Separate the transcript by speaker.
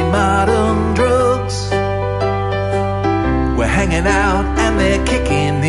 Speaker 1: modern drugs. We're hanging out and they're kicking